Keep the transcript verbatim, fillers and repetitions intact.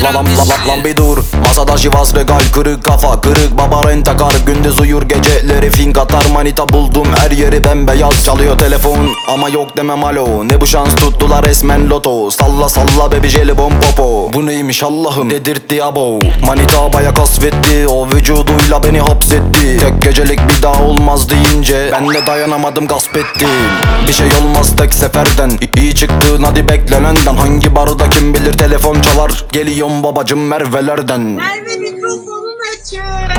Lan lan lan lan bir dur. Masada şivas regal, kırık kafa, kırık baba rentakar. Gündüz uyur geceleri fink atar. Manita buldum her yeri bembeyaz. Çalıyor telefon ama yok demem alo. Ne bu şans tuttular resmen loto. Salla salla baby jelibon popo. Bu neymiş Allah'ım dedirtti abo. Manita baya kasvetti, o vücuduyla beni hapsetti. Tek gecelik bir daha olmaz deyince ben de dayanamadım gasp ettim. Bir şey olmaz tek seferden, iyi çıktın hadi beklenenden. Hangi barda kim bilir telefon çalar. Geliyorum babacım Merve'lerden. Merve mikrofonun açık.